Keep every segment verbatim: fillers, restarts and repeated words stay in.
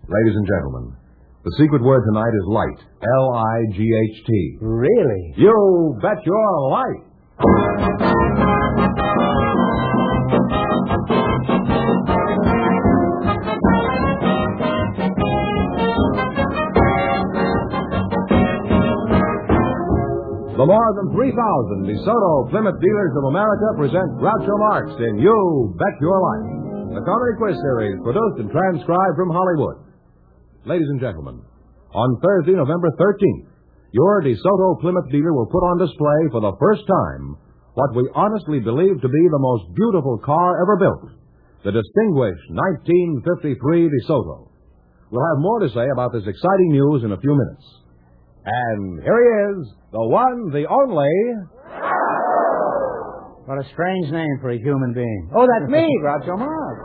Ladies and gentlemen, the secret word tonight is light. L I G H T. Really? You bet your life. The more than three thousand DeSoto Plymouth Dealers of America present Groucho Marx in You Bet Your Life, the comedy quiz series produced and transcribed from Hollywood. Ladies and gentlemen, on Thursday, November thirteenth, your DeSoto Plymouth dealer will put on display for the first time what we honestly believe to be the most beautiful car ever built, the distinguished nineteen fifty-three DeSoto. We'll have more to say about this exciting news in a few minutes. And here he is, the one, the only... What a strange name for a human being. Oh, that's me, Groucho Marx.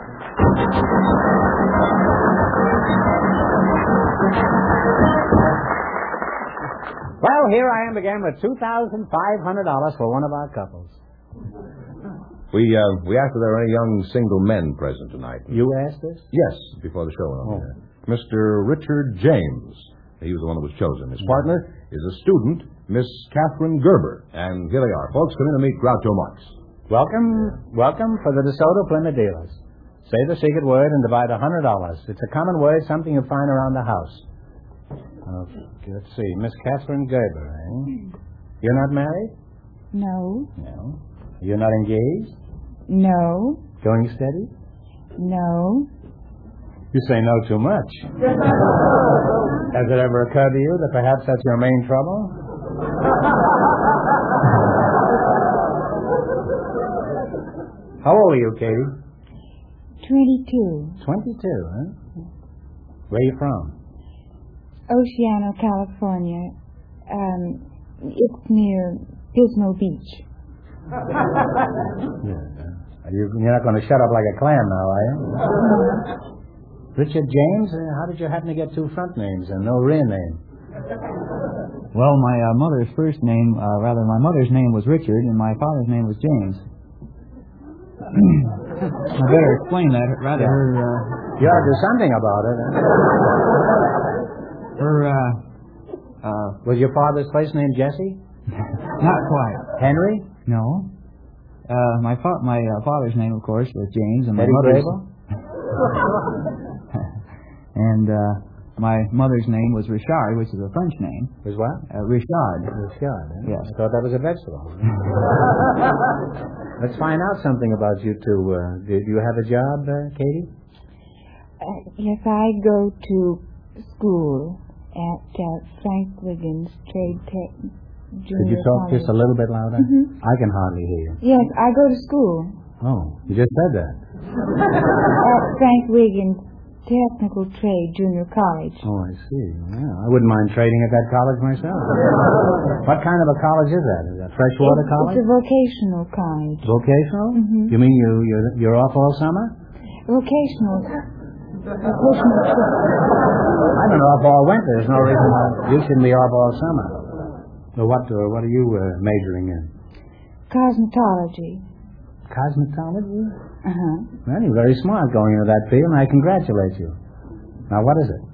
Well, here I am again with two thousand five hundred dollars for one of our couples. We, uh, we asked if there are any young single men present tonight. You asked us? Yes, before the show went on. Oh. Mister Richard James. He was the one who was chosen. His partner is a student, Miss Catherine Gerber. And here they are. Folks, come in to meet Groucho Marx. Welcome, welcome for the DeSoto Plymouth dealers. Say the secret word and divide a hundred dollars. It's a common word, something you find around the house. Okay, let's see. Miss Catherine Gerber, eh? You're not married? No. No. You're not engaged? No. Going steady? No. You say no too much. Has it ever occurred to you that perhaps that's your main trouble? How old are you, Katie? Twenty-two. Twenty-two, huh? Where are you from? Oceano, California. Um, it's near Pismo Beach. Yeah. You, you're not going to shut up like a clam now, are you? Richard James, uh, how did you happen to get two front names and no rear name? Well, my uh, mother's first name, uh, rather, my mother's name was Richard, and my father's name was James. I better explain that. Rather, Yeah. her, uh, You ought to do something about it. her, uh, uh, Was your father's first name Jesse? not quite. Henry? No. Uh, my fa- my uh, father's name, of course, was James, and my Eddie mother's... Grable? and, uh, my mother's name was Richard, which is a French name. Was what? Uh, Richard. Richard, eh? Yes. I thought that was a vegetable. Let's find out something about you two. Uh, do, do you have a job, uh, Katie? Uh, yes, I go to school at uh, Frank Wiggins Trade Tech Junior Could you talk College. just a little bit louder? Mhm. I can hardly hear you. Yes, I go to school Oh, you just said that. at Frank Wiggins Technical Trade Junior College. Oh, I see. Yeah, I wouldn't mind trading at that college myself. What kind of a college is that? Is that freshwater It's, college? it's a vocational college. Vocational? Mhm. You mean you you're, you're off all summer? Vocational. Vocational. I've been off all winter. There's no reason why you shouldn't be off all summer. So what uh, what are you uh, majoring in? Cosmetology. Cosmetology? Uh-huh. Well, you're very smart going into that field, and I congratulate you. Now, what is it?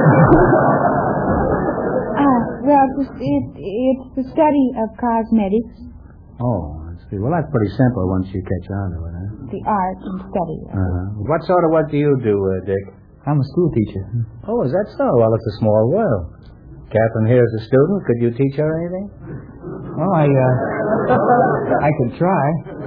Ah, well, it's, it, it's the study of cosmetics, Oh, I see. Well, that's pretty simple once you catch on to it, huh? the art and study of it. Uh-huh. What sort of work do you do, uh, Dick? I'm a school teacher. Oh, is that so? Well, it's a small world. Catherine here's a student. Could you teach her anything? Well, I, uh, I could try.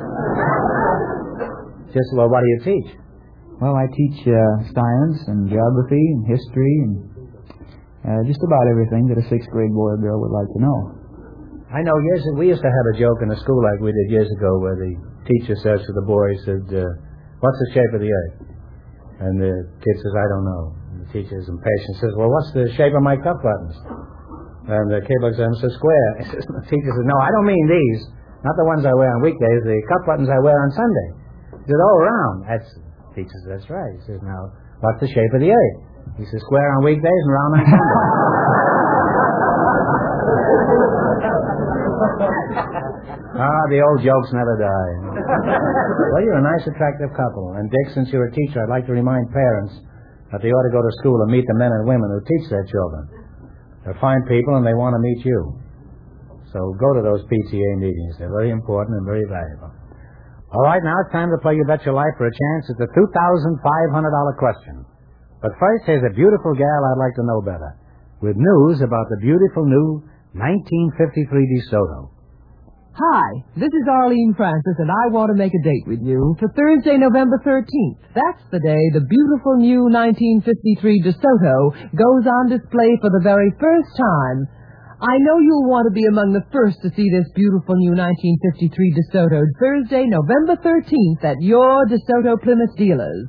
Just, well, what do you teach? Well, I teach uh, science and geography and history and uh, just about everything that a sixth grade boy or girl would like to know. I know years we used to have a joke in the school like we did years ago where the teacher says to the boy, said, uh, what's the shape of the earth? And the kid says, I don't know. And the teacher is impatient, says, well, what's the shape of my cuff buttons? And the kid looks at him and says, square. He says, the teacher says, no, I don't mean these. Not the ones I wear on weekdays, the cuff buttons I wear on Sunday. He said, oh, round. That's, the teacher says, that's right. He says, now, what's the shape of the earth? He says, square on weekdays and round on Sunday. Ah, the old jokes never die. Well, you're a nice, attractive couple. And, Dick, since you're a teacher, I'd like to remind parents that they ought to go to school and meet the men and women who teach their children. They're fine people and they want to meet you. So go to those P T A meetings. They're very important and very valuable. All right, now it's time to play You Bet Your Life for a chance at the two thousand five hundred dollars question. But first, here's a beautiful gal I'd like to know better, with news about the beautiful new nineteen fifty-three DeSoto. Hi, this is Arlene Francis, and I want to make a date with you for Thursday, November thirteenth. That's the day the beautiful new nineteen fifty-three DeSoto goes on display for the very first time. I know you'll want to be among the first to see this beautiful new nineteen fifty-three DeSoto Thursday, November thirteenth at your DeSoto Plymouth dealers.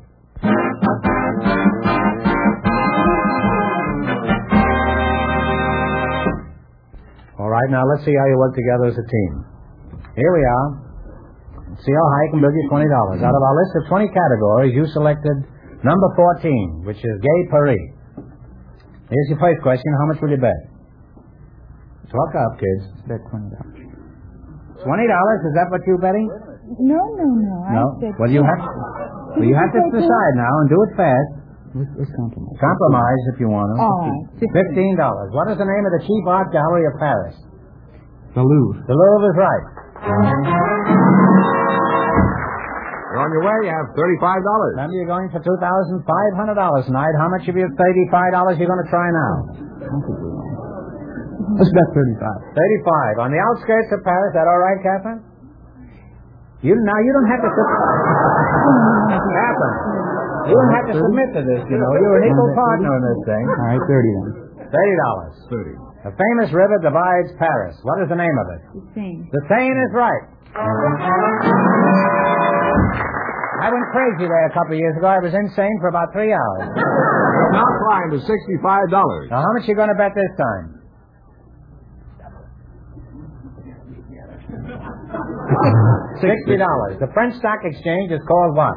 All right, now let's see how you work together as a team. Here we are. Let's see how high I can build you twenty dollars. Out of our list of twenty categories, you selected number fourteen, which is Gay Paris. Here's your first question. How much will you bet? Talk up, kids. Bet twenty dollars. twenty dollars? Is that what you're betting? No, no, no. I No? said Well, you ten. have, well, you have to decide now and do it fast. Let's, let's compromise. Compromise if you want to. All right. Fifteen dollars. What is the name of the chief art gallery of Paris? The Louvre. The Louvre is right. You're on your way. You have thirty-five dollars. Remember, you're going for two thousand five hundred dollars tonight. How much of your thirty-five dollars you're going to try now? Let's bet thirty-five. Thirty-five. On the outskirts of Paris. That all right, Catherine? You now you don't have to. Catherine, you don't have to submit to this. You know, you're an equal partner in this thing. All right, thirty then. Thirty dollars. Thirty. A famous river divides Paris. What is the name of it? The same. The Seine is right. I went crazy there a couple of years ago. I was insane for about three hours. You're now climbed to sixty-five dollars. Now, how much are you going to bet this time? Sixty dollars. The French Stock Exchange is called what?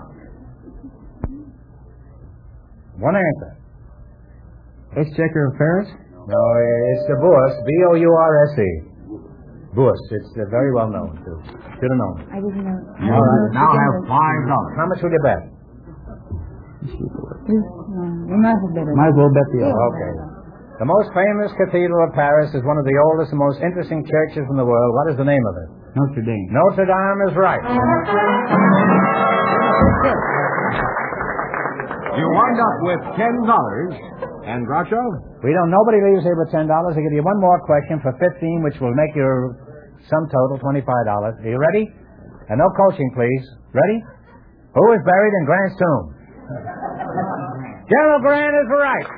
One answer. Exchequer of Paris? No, it's the Bourse. B O U R S E. Bourse. It's uh, very well known, too. Should have known. I didn't know. All right. Now have five dollars. How much will you bet? We might have better. Might as well bet the other. Okay. The most famous cathedral of Paris is one of the oldest and most interesting churches in the world. What is the name of it? Notre Dame. Notre Dame is right. You wind up with ten dollars. And Groucho? We don't. Nobody leaves here with ten dollars. I give you one more question for fifteen, which will make your sum total twenty-five dollars. Are you ready? And no coaching, please. Ready? Who is buried in Grant's tomb? General Grant is right.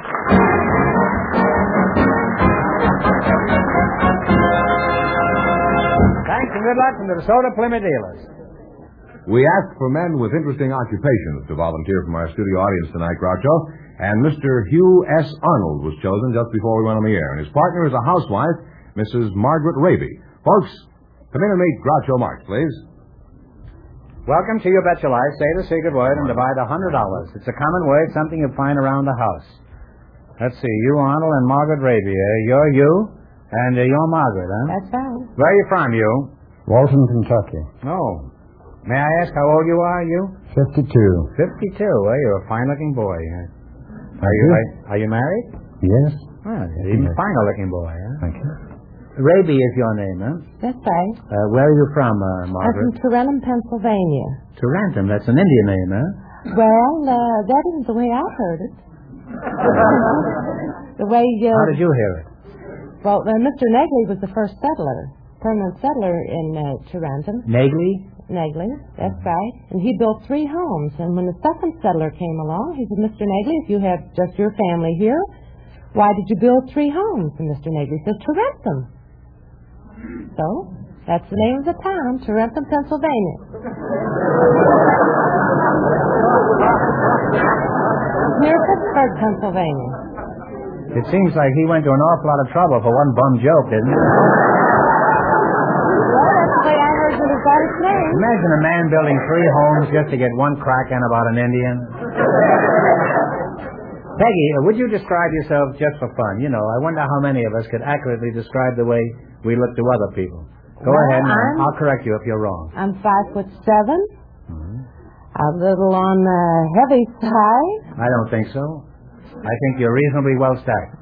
Thanks and good luck from the DeSoto Plymouth dealers. We asked for men with interesting occupations to volunteer from our studio audience tonight, Groucho. And Mister Hugh S. Arnold was chosen just before we went on the air. And his partner is a housewife, Missus Margaret Raby. Folks, come in and meet Groucho Marx, please. Welcome to You Bet Your Life. Say the secret word and divide one hundred dollars. It's a common word, something you find around the house. Let's see, you, Arnold, and Margaret Raby. Uh, you're you, and uh, you're Margaret, huh? That's right. Where are you from, you? Walton, Kentucky. Oh. May I ask how old you are, you? Fifty-two. Fifty-two. Well, you're a fine-looking boy. Huh? Are you, are, are you married? Yes. Oh, even a finer-looking boy, huh? Thank you. Raby is your name, huh? That's right. Uh, where are you from, uh, I'm Margaret? from Tarentum, Pennsylvania. Tarentum. That's an Indian name, huh? Well, uh, that isn't the way I heard it. The way... Uh, How did you hear it? Well, uh, Mister Negley was the first settler, permanent settler in uh, Tarentum. Negley? Negley, that's right. And he built three homes. And when the second settler came along, he said, Mister Negley, if you have just your family here, why did you build three homes? And Mister Negley says, Tarentum. So, that's the name of the town, Tarentum, Pennsylvania. Near Pittsburgh, Pennsylvania. It seems like he went to an awful lot of trouble for one bum joke, didn't he? Imagine a man building three homes just to get one crack in about an Indian. Peggy, would you describe yourself just for fun? You know, I wonder how many of us could accurately describe the way we look to other people. Go well, ahead, and I'm, I'll correct you if you're wrong. I'm five foot seven. Mm-hmm. A little on the heavy side. I don't think so. I think you're reasonably well stacked.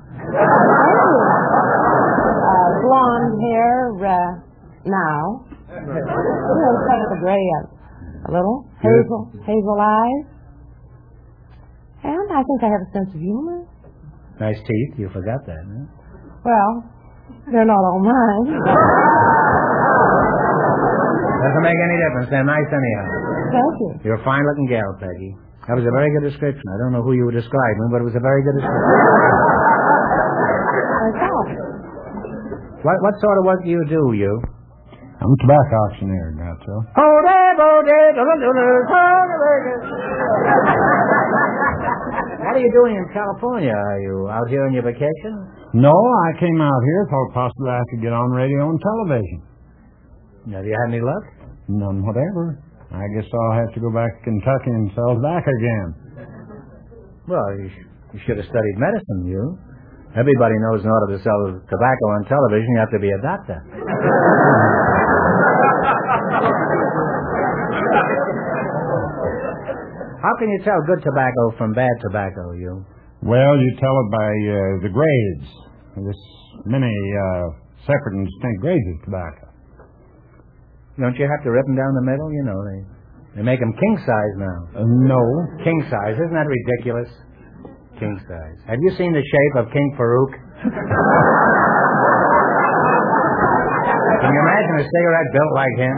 Uh, blonde hair uh, now. You know, kind of a gray up a little. Hazel, hazel eyes. And I think I have a sense of humor. Nice teeth. You forgot that, huh? Well, they're not all mine. Doesn't make any difference. They're nice anyhow. Thank you. You're a fine-looking gal, Peggy. That was a very good description. I don't know who you were describing, but it was a very good description. What, what sort of work do you do, you? I'm a tobacco auctioneer, Groucho. What are you doing in California? Are you out here on your vacation? No, I came out here, thought possibly I could get on radio and television. Have you had any luck? None whatever. I guess I'll have to go back to Kentucky and sell tobacco again. Well, you, sh- you should have studied medicine, you. Everybody knows in order to sell tobacco on television, you have to be a doctor. How can you tell good tobacco from bad tobacco, you? Well, you tell it by uh, the grades. There's many uh, separate and distinct grades of tobacco. Don't you have to rip them down the middle? You know, they they make them king size now. Uh, no. King size. Isn't that ridiculous? King size. Have you seen the shape of King Farouk? Can you imagine a cigarette built like him?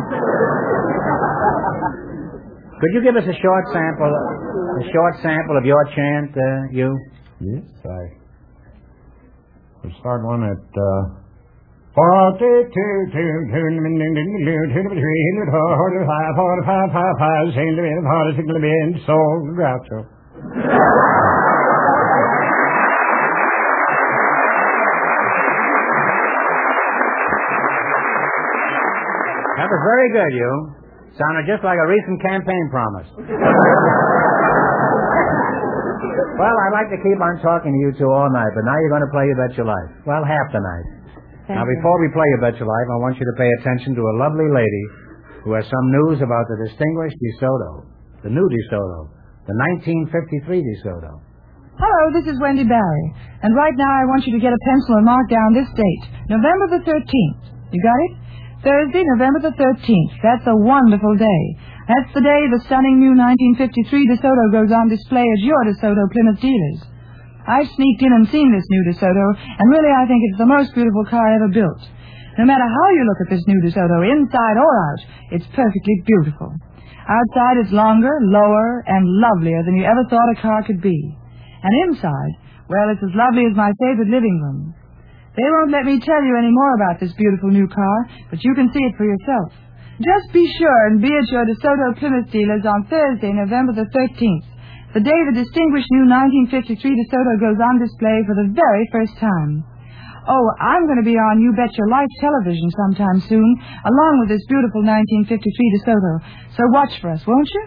Could you give us a short sample, a short sample of your chant, uh, you? Yes, I will start one at uh, forty-two, two, two, forty-five, forty-five, five, five, forty-six, so Groucho. That was very good, you. Sounded just like a recent campaign promise. Well, I'd like to keep on talking to you two all night, but now you're going to play You Bet Your Life. Well, half the night. Thank now, you. before we play You Bet Your Life, I want you to pay attention to a lovely lady who has some news about the distinguished DeSoto, the new DeSoto, the nineteen fifty-three DeSoto. Hello, this is Wendy Barry. And right now I want you to get a pencil and mark down this date, November the thirteenth. You got it? Thursday, November the thirteenth. That's a wonderful day. That's the day the stunning new nineteen fifty-three DeSoto goes on display at your DeSoto Plymouth dealers. I've sneaked in and seen this new DeSoto, and really I think it's the most beautiful car ever built. No matter how you look at this new DeSoto, inside or out, it's perfectly beautiful. Outside it's longer, lower, and lovelier than you ever thought a car could be. And inside, well, it's as lovely as my favorite living room. They won't let me tell you any more about this beautiful new car, but you can see it for yourself. Just be sure and be at your DeSoto Plymouth dealers on Thursday, November the thirteenth, the day the distinguished new nineteen fifty-three DeSoto goes on display for the very first time. Oh, I'm going to be on You Bet Your Life television sometime soon, along with this beautiful nineteen fifty-three DeSoto. So watch for us, won't you?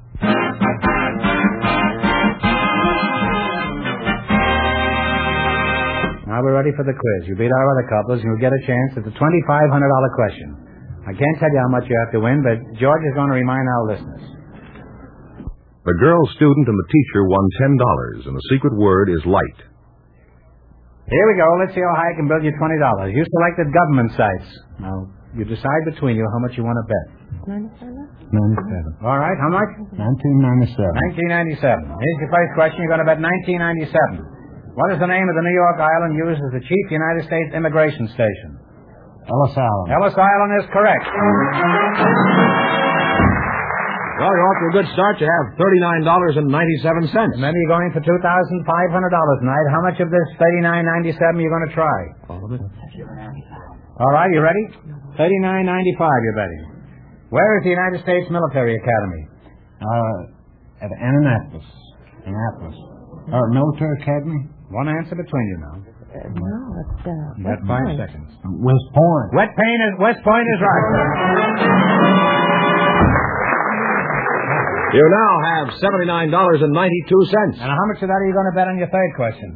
Now we're ready for the quiz. You beat our other couples, and you'll get a chance at the twenty-five hundred dollars question. I can't tell you how much you have to win, but George is going to remind our listeners. The girl student and the teacher won ten dollars, and the secret word is light. Here we go. Let's see how high I can build you twenty dollars. You selected government sites. Now, you decide between you how much you want to bet. ninety-seven. All right, how much? nineteen ninety-seven. nineteen ninety-seven. Here's your first question. You're going to bet nineteen ninety-seven. What is the name of the New York island used as the chief United States immigration station? Ellis Island. Ellis Island is correct. Well, you're off to a good start. You have thirty-nine dollars and ninety-seven cents. Remember, you're going for two thousand five hundred dollars tonight. How much of this thirty-nine ninety-seven you're going to try? All of it. All right, you ready? thirty-nine ninety-five you're betting. Where is the United States Military Academy? Uh, at Annapolis. Annapolis. Or Military Academy? One answer between you now. Uh, no, it's, uh... You got five Point. seconds. West Point. West Point is, West Point is right. You now have seventy-nine dollars and ninety-two cents. And how much of that are you going to bet on your third question?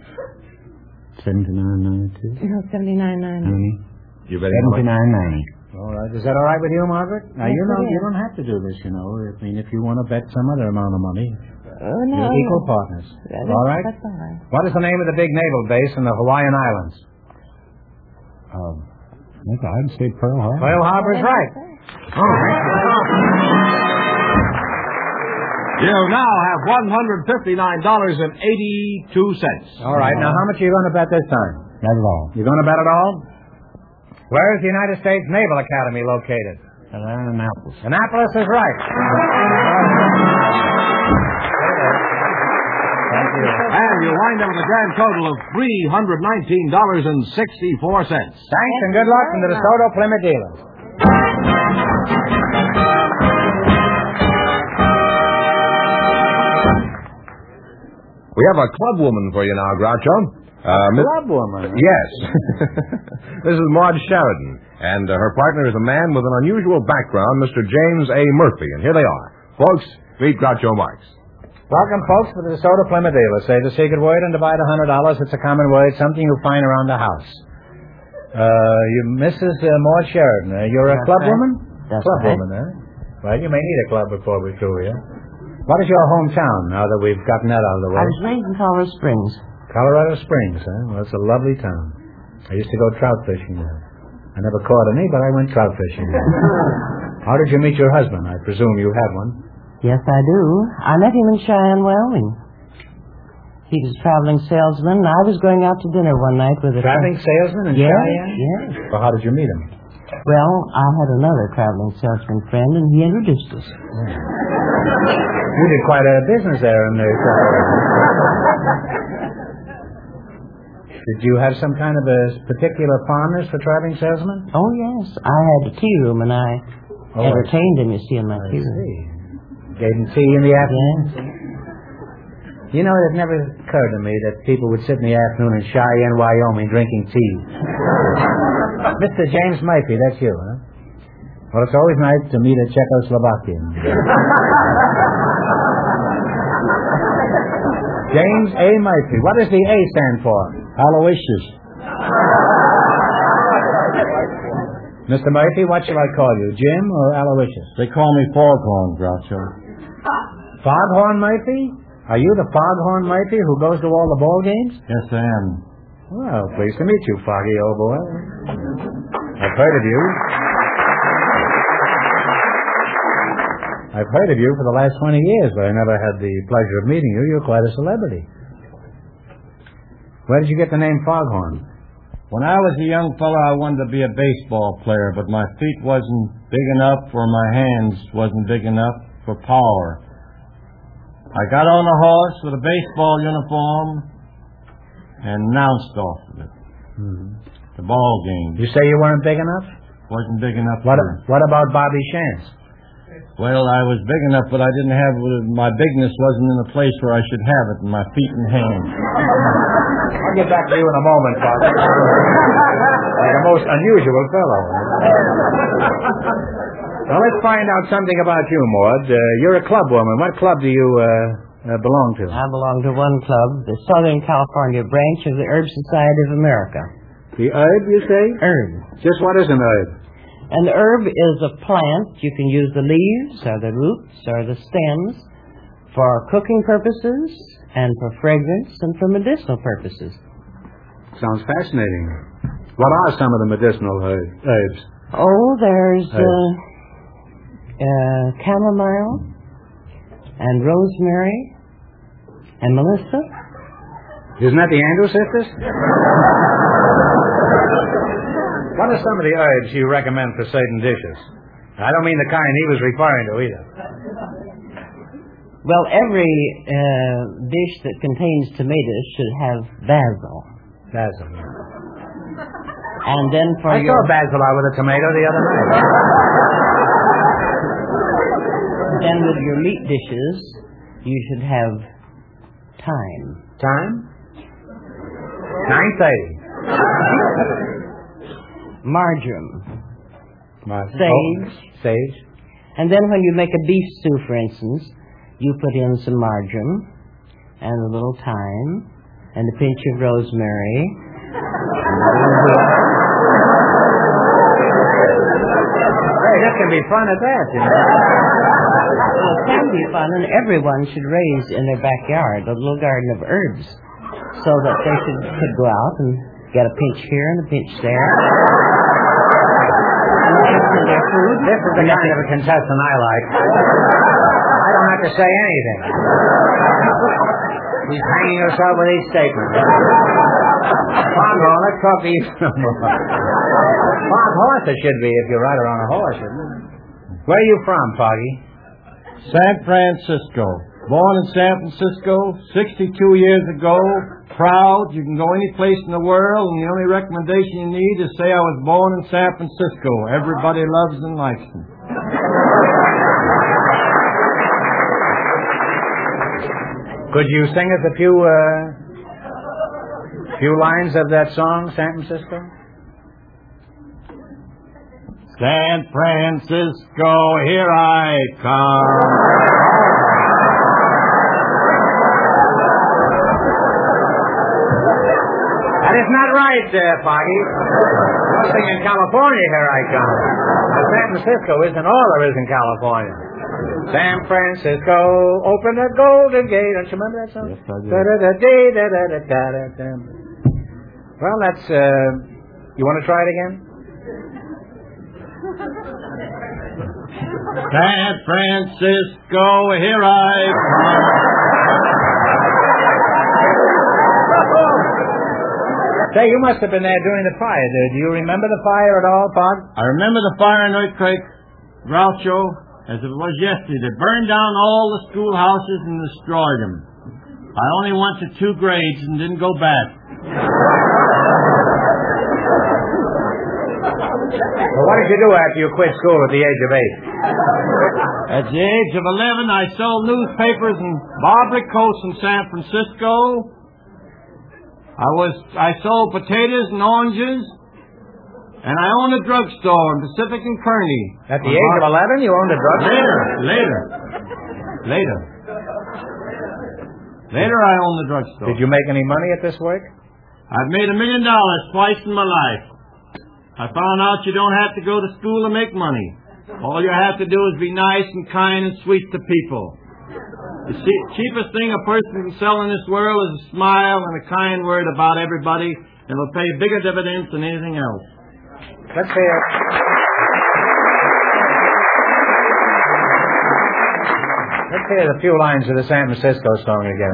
seventy-nine ninety-two. No, seventy-nine ninety. ninety. You betting how much? seventy-nine ninety. All right. Is that all right with you, Margaret? Now, Yes, you know, it is. you don't have to do this, you know. I mean, if you want to bet some other amount of money, Oh, no. you're equal partners. That is- All right? That's all right. What is the name of the big naval base in the Hawaiian Islands? Um, I'd say Pearl Harbor. Pearl Harbor's right. Oh, you now have one hundred fifty-nine dollars and eighty-two cents. All right. Now, how much are you going to bet this time? Not at all. You're going to bet it all? Where is the United States Naval Academy located? Uh, Annapolis. Annapolis is right. Thank you. And you wind up with a grand total of three hundred nineteen dollars and sixty-four cents. Thanks and good luck from the DeSoto Plymouth dealers. We have a club woman for you now, Groucho. Uh, Miss- Club woman. Yes. This is Maud Sheridan, and uh, her partner is a man with an unusual background, Mister James A. Murphy. And here they are. Folks, meet Groucho Marx. Welcome, folks, to the DeSoto Plymouth dealers. Say the secret word and divide one hundred dollars. It's a common word, something you find around the house. Uh, you, Missus Uh, Maud Sheridan, uh, you're a That's club right. woman? That's club right. woman, eh? Well, you may need a club before we're through here. What is your hometown, now that we've gotten that out of the way? I was raised in Colorado Springs. Colorado Springs, huh? Well, it's a lovely town. I used to go trout fishing there. I never caught any, but I went trout fishing there. How did you meet your husband? I presume you had one. Yes, I do. I met him in Cheyenne, Wyoming. He was a traveling salesman, and I was going out to dinner one night with a... Traveling salesman in Yes, Cheyenne? yes. Well, how did you meet him? Well, I had another traveling salesman friend, and he introduced us. You did quite a business there in the... Did you have some kind of a particular fondness for traveling salesmen? Oh, yes. I had a tea room, and I Oh, entertained him, you see, in my I tea room. see. Gave him tea in the afternoon? You know, it never occurred to me that people would sit in the afternoon in Cheyenne, Wyoming, drinking tea. Mister James Murphy, that's you, huh? Well, it's always nice to meet a Czechoslovakian. James A. Murphy. What does the A stand for? Aloysius. Mister Murphy, what shall I call you, Jim or Aloysius? They call me Foghorn, Groucho. Foghorn Murphy? Are you the Foghorn Murphy who goes to all the ball games? Yes, I am. Well, pleased to meet you, Foggy, old boy. I've heard of you. I've heard of you for the last twenty years, but I never had the pleasure of meeting you. You're quite a celebrity. Where did you get the name Foghorn? When I was a young fellow, I wanted to be a baseball player, but my feet wasn't big enough or my hands wasn't big enough for power. I got on a horse with a baseball uniform and announced off of it. Mm-hmm. The ball game. You say you weren't big enough? Wasn't big enough What, for... what about Bobby Shantz? Well, I was big enough, but I didn't have... My bigness wasn't in the place where I should have it, in my feet and hands. I'll get back to you in a moment, Foggy. You're a most unusual fellow. Well, let's find out something about you, Maud. Uh, you're a club woman. What club do you uh, uh, belong to? I belong to one club, the Southern California branch of the Herb Society of America. The herb, you say? Herb. Just what is an herb? An herb is a plant. You can use the leaves or the roots or the stems for cooking purposes and for fragrance and for medicinal purposes. Sounds fascinating. What are some of the medicinal herb- herbs? Oh, there's uh, Herbs. uh, chamomile and rosemary and melissa. Isn't that the Andrews sisters? What are some of the herbs you recommend for certain dishes? I don't mean the kind he was referring to either. Well, every uh, dish that contains tomatoes should have basil. Basil. And then for I your... saw basil out with a tomato the other night. Then with your meat dishes, you should have thyme. Time? nine thirty. Marjoram. Martin. Sage. Oh, sage. And then when you make a beef stew, for instance, you put in some marjoram and a little thyme and a pinch of rosemary. Hey, this can be fun at that, you know. Well, it can be fun, and everyone should raise in their backyard a little garden of herbs so that they should, could go out and get a pinch here and a pinch there. And answer their food. This is the kind of a contestant I like. I don't have to say anything. He's hanging yourself with each statement. Foghorn, let's talk to you some more. Foghorn it should be if you ride around a horse, shouldn't it? Where are you from, Foggy? San Francisco. Born in San Francisco sixty-two years ago. Proud. You can go any place in the world, and the only recommendation you need is say I was born in San Francisco. Everybody loves and likes them. Could you sing us a few, uh, few lines of that song, San Francisco? San Francisco, here I come. That is not right, uh, Foggy. You're singing California, here I come. But San Francisco isn't all there is in California. San Francisco, open the Golden Gate. Don't you remember that song? Yes, I do. Da-da-da-dee-da-da-da-da-da. Well, that's, uh, you want to try it again? San Francisco, here I come. Say, you must have been there during the fire. Do you remember the fire at all, Pog? I remember the fire and earthquake, Groucho, as it was yesterday. They burned down all the schoolhouses and destroyed them. I only went to two grades and didn't go back. Well, what did you do after you quit school at the age of eight? At the age of eleven, I sold newspapers and Barbary coats in San Francisco. I was I sold potatoes and oranges, and I owned a drugstore in Pacific and Kearny. At the age of eleven, you owned a drugstore? Later, later, later. Later, I owned the drugstore. Did you make any money at this work? I've made a million dollars twice in my life. I found out you don't have to go to school to make money. All you have to do is be nice and kind and sweet to people. The cheapest thing a person can sell in this world is a smile and a kind word about everybody, and it'll pay bigger dividends than anything else. Let's hear it. Let's hear a few lines of the San Francisco song again.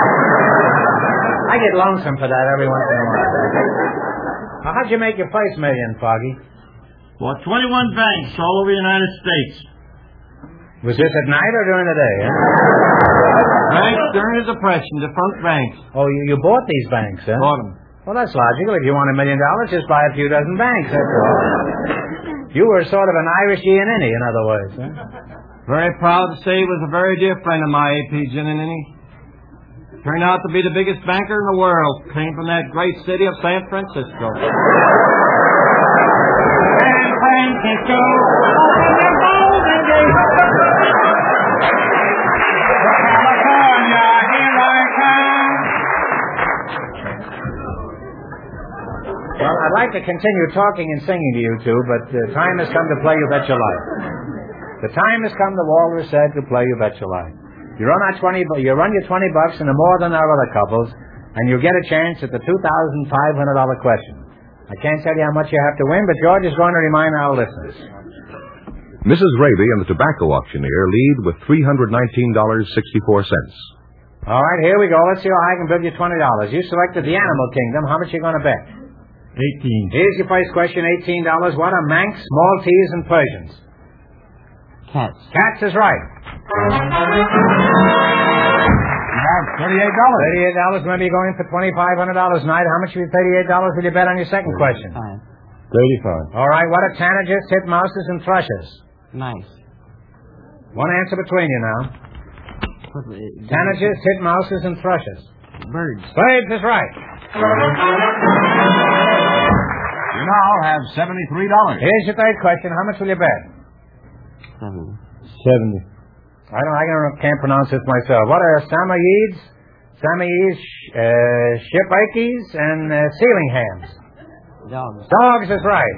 I get lonesome for that every once in a while. Now, how'd you make your first million, Foggy? Well, twenty-one banks all over the United States. Was this at night or during the day? Huh? Banks during the Depression, defunct banks. Oh, you, you bought these banks, huh? Bought them. Well, that's logical. If you want a million dollars, just buy a few dozen banks, that's all. You were sort of an Irish Giannini, in other words, huh? Very proud to say he was a very dear friend of my, A P Giannini. Turned out to be the biggest banker in the world. Came from that great city of San Francisco. San Francisco, open the Golden Gate. California, here I come. Well, I'd like to continue talking and singing to you two, but the time has come to play You Bet Your Life. The time has come, the walrus said, to play You Bet Your Life. You run out twenty, you run your twenty bucks into more than our other couples, and you get a chance at the two thousand five hundred dollar question. I can't tell you how much you have to win, but George is going to remind our listeners. Missus Raby and the tobacco auctioneer lead with three hundred nineteen dollars and sixty-four cents. All right, here we go. Let's see how I can build you twenty dollars. You selected the animal kingdom. How much are you going to bet? Eighteen. Here's your first question, eighteen dollars. What are Manx, Maltese, and Persians? Cats. Cats is right. You have thirty-eight dollars. thirty-eight dollars. Remember, you're going for twenty-five hundred dollars tonight. How much of your thirty-eight dollars will you bet on your second question? Fine. Thirty-five. All right, what are tanagers, titmouses, and thrushes? Nice. One answer between you now. Tanagers, titmouses, and thrushes. Birds. Birds is right. You now have seventy-three dollars. Here's your third question. How much will you bet? Seven. Seventy. I don't. I can't pronounce this myself. What are Samoyeds, Samoyeds, uh, Shipikes, and uh, ceiling hams? Dogs. Dogs is right.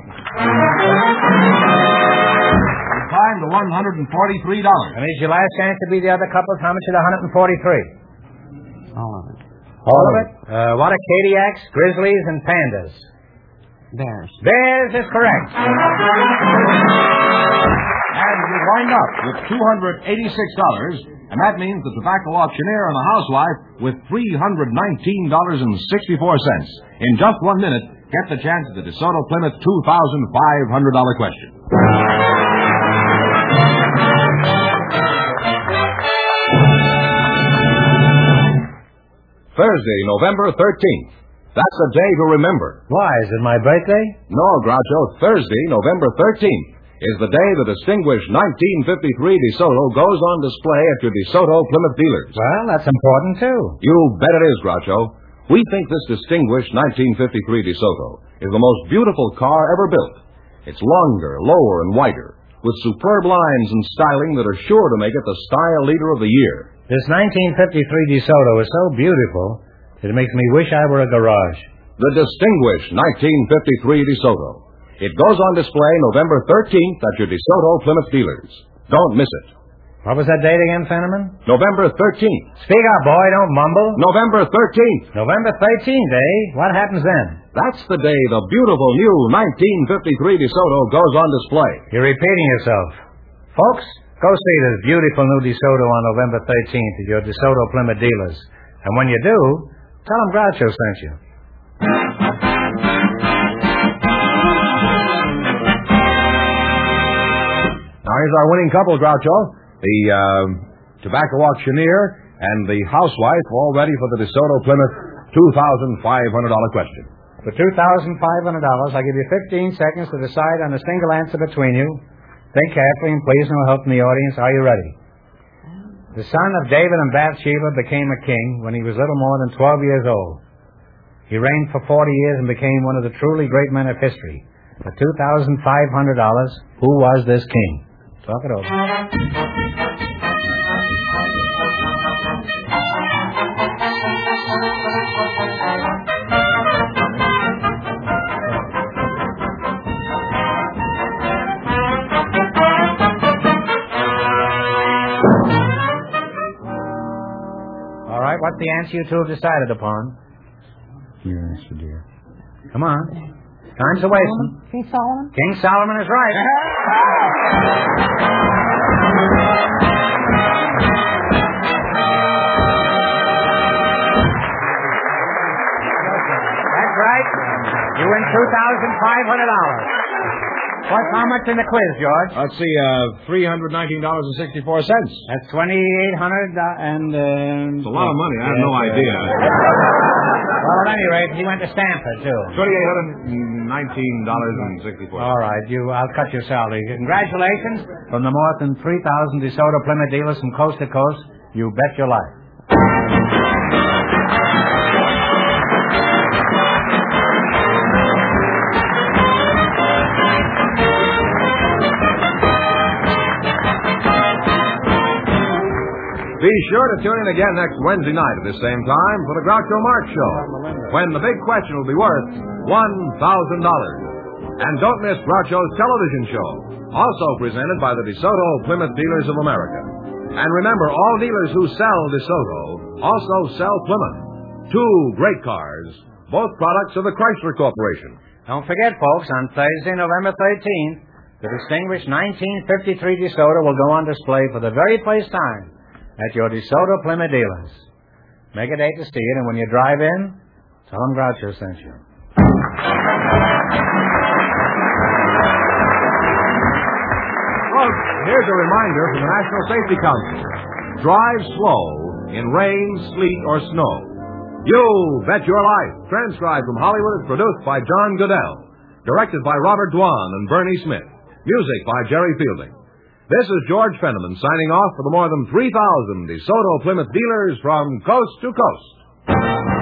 You climbed to one hundred forty-three dollars. And it's your last chance to be the other couple. How much is one hundred forty-three? All of it. All of it? Uh, what are Kadiaks, Grizzlies, and Pandas? Bears. Bears is correct. And you wind up with two hundred eighty-six dollars, and that means the tobacco auctioneer and the housewife with three hundred nineteen dollars and sixty-four cents. In just one minute, get the chance at the DeSoto Plymouth two thousand five hundred dollars question. Thursday, November thirteenth. That's a day to remember. Why? Is it my birthday? No, Groucho. Thursday, November thirteenth, is the day the distinguished nineteen fifty-three DeSoto goes on display at your DeSoto Plymouth dealers. Well, that's important, too. You bet it is, Groucho. We think this distinguished nineteen fifty-three DeSoto is the most beautiful car ever built. It's longer, lower, and wider, with superb lines and styling that are sure to make it the style leader of the year. This nineteen fifty-three DeSoto is so beautiful, it makes me wish I were a garage. The distinguished nineteen fifty-three DeSoto. It goes on display November thirteenth at your DeSoto Plymouth dealers. Don't miss it. What was that date again, Fenneman? November thirteenth. Speak up, boy. Don't mumble. November thirteenth. November thirteenth, eh? What happens then? That's the day the beautiful new nineteen fifty-three DeSoto goes on display. You're repeating yourself. Folks, go see this beautiful new DeSoto on November thirteenth at your DeSoto Plymouth dealers. And when you do, tell them Groucho sent you. Now, here's our winning couple, Groucho. The uh, tobacco auctioneer and the housewife, all ready for the DeSoto Plymouth two thousand five hundred dollars question. For two thousand five hundred dollars, I give you fifteen seconds to decide on a single answer between you. Think carefully and please no help from the audience. Are you ready? The son of David and Bathsheba became a king when he was little more than twelve years old. He reigned for forty years and became one of the truly great men of history. For two thousand five hundred dollars, who was this king? Talk it over. All right, what's the answer you two have decided upon? Your answer, dear. Come on. Time's a wasting. King Solomon? King Solomon is right. That's right. You win two thousand five hundred dollars. What's how much in the quiz, George? Let's see, uh, three hundred nineteen dollars and sixty-four cents. That's twenty-eight hundred dollars and... Uh, It's a lot of money. I have no idea. Well, at any rate, he went to Stanford, too. twenty-eight hundred nineteen dollars and sixty-four cents. All right, you. I'll cut your salary. Congratulations. From the more than three thousand DeSoto Plymouth dealers from coast to coast, you bet your life. Be sure to tune in again next Wednesday night at the same time for the Groucho Marx Show, when the big question will be worth one thousand dollars. And don't miss Groucho's television show, also presented by the DeSoto Plymouth Dealers of America. And remember, all dealers who sell DeSoto also sell Plymouth. Two great cars, both products of the Chrysler Corporation. Don't forget, folks, on Thursday, November thirteenth, the distinguished nineteen fifty-three DeSoto will go on display for the very first time at your DeSoto Plymouth dealers. Make a date to see it, and when you drive in, tell them Groucho sent you. Folks, here's a reminder from the National Safety Council. Drive slow in rain, sleet, or snow. You Bet Your Life, transcribed from Hollywood, is produced by John Goodell. Directed by Robert Dwan and Bernie Smith. Music by Jerry Fielding. This is George Fenneman signing off for the more than three thousand DeSoto Plymouth dealers from coast to coast.